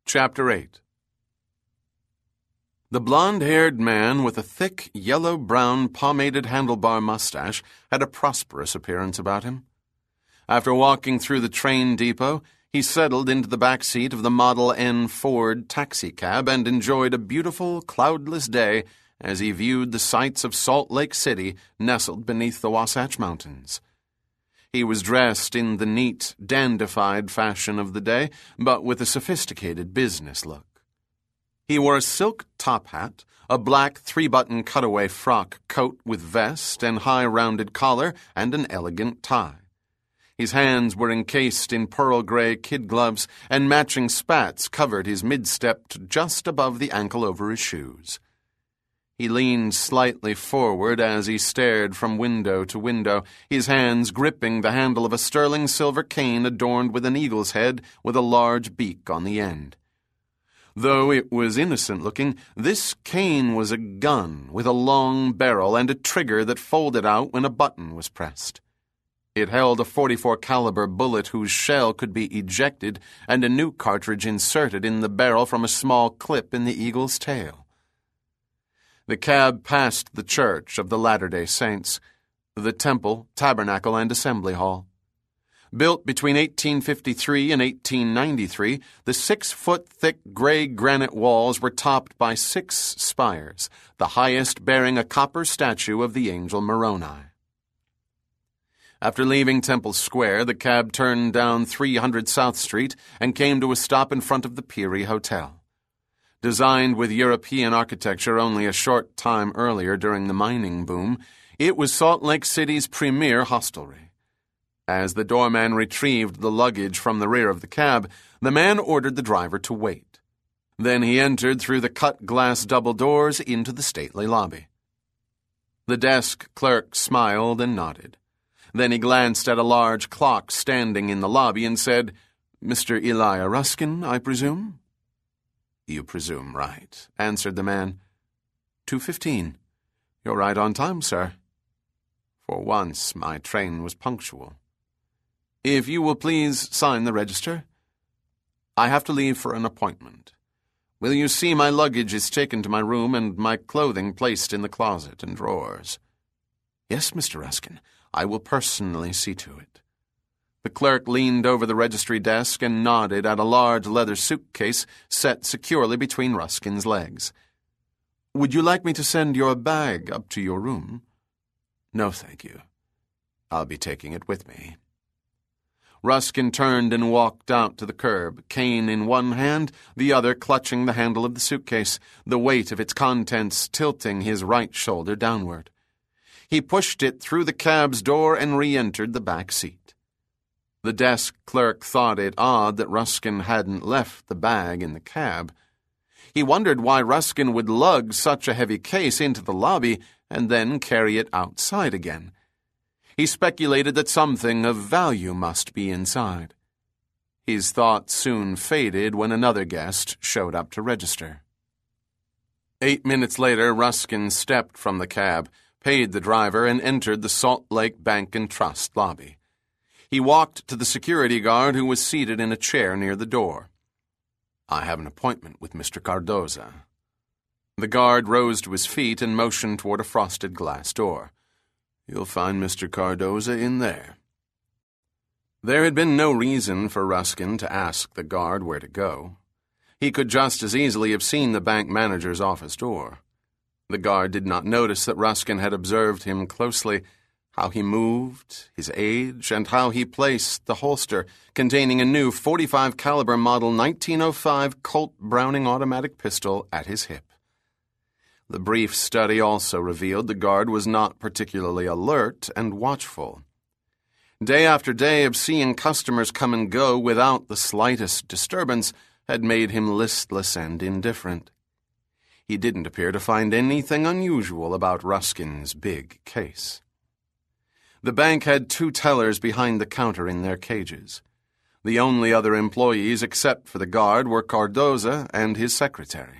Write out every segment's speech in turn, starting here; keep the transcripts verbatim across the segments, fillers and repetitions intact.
Chapter eight. The blond-haired man with a thick, yellow-brown, pomaded handlebar mustache had a prosperous appearance about him. After walking through the train depot, he settled into the back seat of the Model N Ford taxicab and enjoyed a beautiful, cloudless day as he viewed the sights of Salt Lake City nestled beneath the Wasatch Mountains. He was dressed in the neat, dandified fashion of the day, but with a sophisticated business look. He wore a silk top hat, a black three-button cutaway frock coat with vest and high rounded collar, and an elegant tie. His hands were encased in pearl-gray kid gloves, and matching spats covered his mid-step to just above the ankle over his shoes. He leaned slightly forward as he stared from window to window, his hands gripping the handle of a sterling silver cane adorned with an eagle's head with a large beak on the end. Though it was innocent-looking, this cane was a gun with a long barrel and a trigger that folded out when a button was pressed. It held a forty-four caliber bullet whose shell could be ejected and a new cartridge inserted in the barrel from a small clip in the eagle's tail. The cab passed the Church of the Latter-day Saints, the Temple, Tabernacle, and Assembly Hall. Built between eighteen fifty-three and eighteen ninety-three, the six-foot-thick gray granite walls were topped by six spires, the highest bearing a copper statue of the angel Moroni. After leaving Temple Square, the cab turned down three hundred South Street and came to a stop in front of the Peary Hotel. Designed with European architecture only a short time earlier during the mining boom, it was Salt Lake City's premier hostelry. As the doorman retrieved the luggage from the rear of the cab, the man ordered the driver to wait. Then he entered through the cut-glass double doors into the stately lobby. The desk clerk smiled and nodded. Then he glanced at a large clock standing in the lobby and said, "Mister Elijah Ruskin, I presume?" "You presume right," answered the man. two fifteen. "You're right on time, sir." For once, my train was punctual. "If you will please sign the register." "I have to leave for an appointment. Will you see my luggage is taken to my room and my clothing placed in the closet and drawers?" "Yes, Mister Ruskin. I will personally see to it." The clerk leaned over the registry desk and nodded at a large leather suitcase set securely between Ruskin's legs. "Would you like me to send your bag up to your room?" "No, thank you. I'll be taking it with me." Ruskin turned and walked out to the curb, cane in one hand, the other clutching the handle of the suitcase, the weight of its contents tilting his right shoulder downward. He pushed it through the cab's door and re-entered the back seat. The desk clerk thought it odd that Ruskin hadn't left the bag in the cab. He wondered why Ruskin would lug such a heavy case into the lobby and then carry it outside again. He speculated that something of value must be inside. His thoughts soon faded when another guest showed up to register. Eight minutes later, Ruskin stepped from the cab, paid the driver, and entered the Salt Lake Bank and Trust lobby. He walked to the security guard who was seated in a chair near the door. "I have an appointment with Mister Cardoza." The guard rose to his feet and motioned toward a frosted glass door. "You'll find Mister Cardoza in there." There had been no reason for Ruskin to ask the guard where to go. He could just as easily have seen the bank manager's office door. The guard did not notice that Ruskin had observed him closely, how he moved, his age, and how he placed the holster containing a new forty-five caliber model nineteen oh five Colt Browning automatic pistol at his hip. The brief study also revealed the guard was not particularly alert and watchful. Day after day of seeing customers come and go without the slightest disturbance had made him listless and indifferent. He didn't appear to find anything unusual about Ruskin's big case. The bank had two tellers behind the counter in their cages. The only other employees except for the guard were Cardoza and his secretary.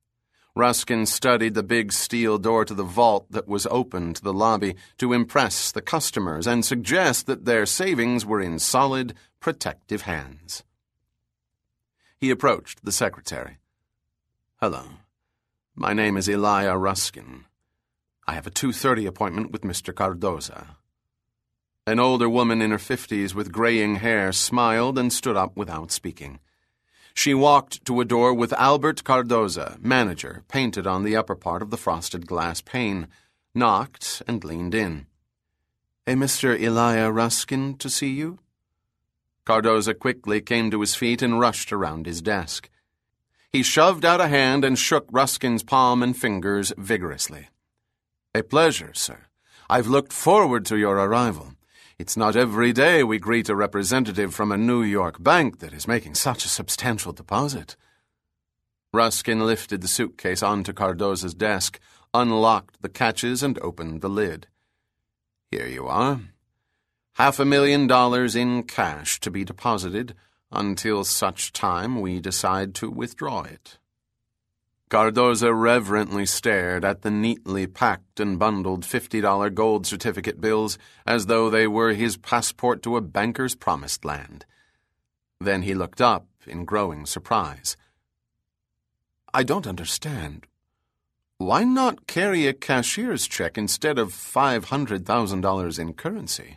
Ruskin studied the big steel door to the vault that was open to the lobby to impress the customers and suggest that their savings were in solid, protective hands. He approached the secretary. "Hello. My name is Elijah Ruskin. I have a two thirty appointment with Mister Cardoza." An older woman in her fifties with graying hair smiled and stood up without speaking. She walked to a door with Albert Cardoza, manager, painted on the upper part of the frosted glass pane, knocked and leaned in. "A Mister Elijah Ruskin to see you?" Cardoza quickly came to his feet and rushed around his desk. He shoved out a hand and shook Ruskin's palm and fingers vigorously. "A pleasure, sir. I've looked forward to your arrival. It's not every day we greet a representative from a New York bank that is making such a substantial deposit." Ruskin lifted the suitcase onto Cardoza's desk, unlocked the catches, and opened the lid. "Here you are. Half a million dollars in cash to be deposited until such time we decide to withdraw it." Cardoza reverently stared at the neatly packed and bundled fifty dollar gold certificate bills as though they were his passport to a banker's promised land. Then he looked up in growing surprise. "I don't understand. Why not carry a cashier's check instead of five hundred thousand dollars in currency?"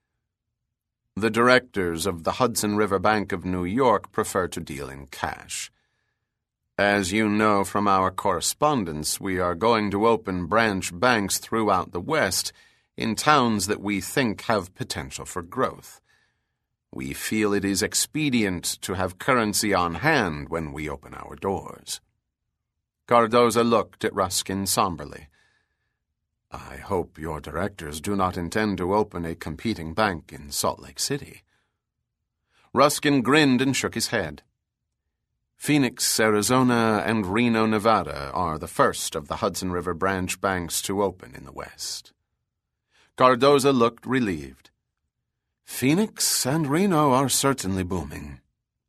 "The directors of the Hudson River Bank of New York prefer to deal in cash. As you know from our correspondence, we are going to open branch banks throughout the West in towns that we think have potential for growth. We feel it is expedient to have currency on hand when we open our doors." Cardoza looked at Ruskin somberly. "I hope your directors do not intend to open a competing bank in Salt Lake City." Ruskin grinned and shook his head. "Phoenix, Arizona, and Reno, Nevada are the first of the Hudson River branch banks to open in the West." Cardoza looked relieved. "Phoenix and Reno are certainly booming."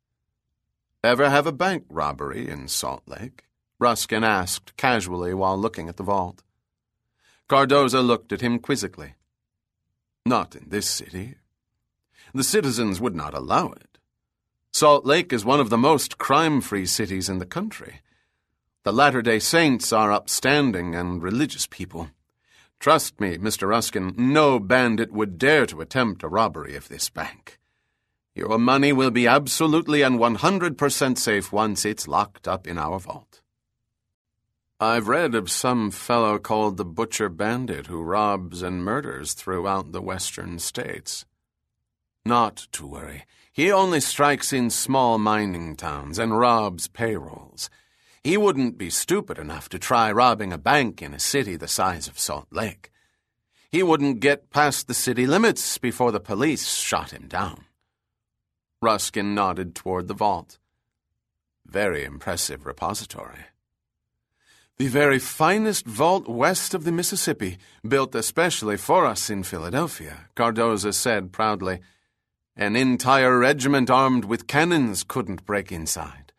"Ever have a bank robbery in Salt Lake?" Ruskin asked casually while looking at the vault. Cardoza looked at him quizzically. "Not in this city. The citizens would not allow it. Salt Lake is one of the most crime-free cities in the country. The Latter-day Saints are upstanding and religious people. Trust me, Mister Ruskin, no bandit would dare to attempt a robbery of this bank. Your money will be absolutely and one hundred percent safe once it's locked up in our vault." "I've read of some fellow called the Butcher Bandit who robs and murders throughout the western states." "Not to worry. He only strikes in small mining towns and robs payrolls. He wouldn't be stupid enough to try robbing a bank in a city the size of Salt Lake. He wouldn't get past the city limits before the police shot him down." Ruskin nodded toward the vault. "Very impressive repository." "The very finest vault west of the Mississippi, built especially for us in Philadelphia," Cardoza said proudly. "An entire regiment armed with cannons couldn't break inside."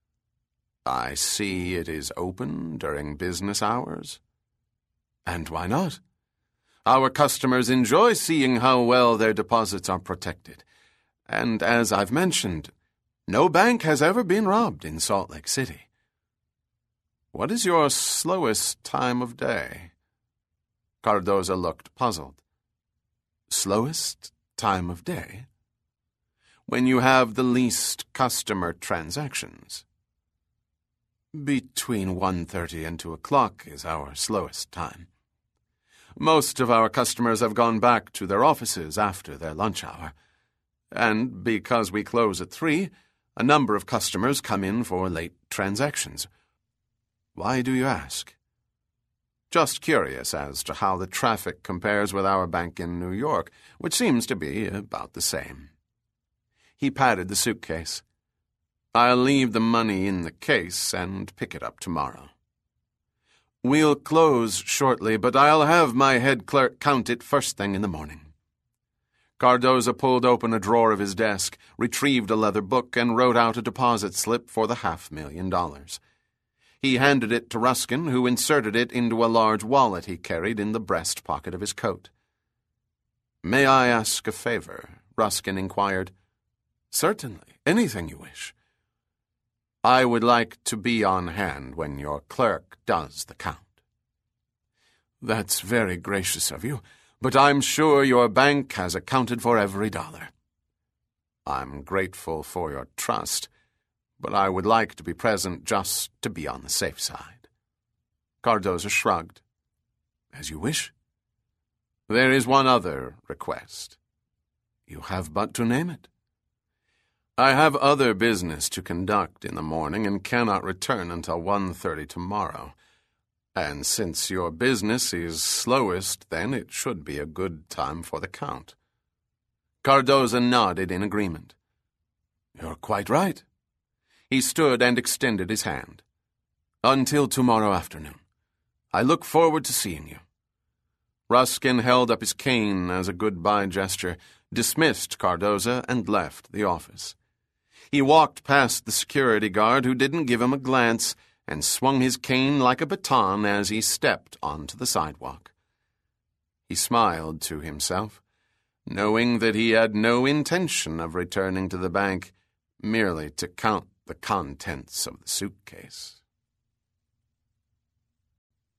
"I see it is open during business hours." "And why not? Our customers enjoy seeing how well their deposits are protected. And as I've mentioned, no bank has ever been robbed in Salt Lake City." "What is your slowest time of day?" Cardoza looked puzzled. "Slowest time of day?" "When you have the least customer transactions." "Between one thirty and two o'clock is our slowest time. Most of our customers have gone back to their offices after their lunch hour. And because we close at three, a number of customers come in for late transactions." "Why do you ask?" "Just curious as to how the traffic compares with our bank in New York, which seems to be about the same." He patted the suitcase. "I'll leave the money in the case and pick it up tomorrow." "We'll close shortly, but I'll have my head clerk count it first thing in the morning." Cardoza pulled open a drawer of his desk, retrieved a leather book, and wrote out a deposit slip for the half million dollars. He handed it to Ruskin, who inserted it into a large wallet he carried in the breast pocket of his coat. "May I ask a favor?" Ruskin inquired. "Certainly. Anything you wish." I would like to be on hand when your clerk does the count." "That's very gracious of you, but I'm sure your bank has accounted for every dollar." "I'm grateful for your trust, but I would like to be present just to be on the safe side." Cardoza shrugged. "As you wish." "There is one other request." "You have but to name it." "I have other business to conduct in the morning and cannot return until one thirty tomorrow. And since your business is slowest, then it should be a good time for the count." Cardoza nodded in agreement. "You're quite right." He stood and extended his hand. "Until tomorrow afternoon. I look forward to seeing you." Ruskin held up his cane as a goodbye gesture, dismissed Cardoza, and left the office. He walked past the security guard, who didn't give him a glance, and swung his cane like a baton as he stepped onto the sidewalk. He smiled to himself, knowing that he had no intention of returning to the bank merely to count the contents of the suitcase.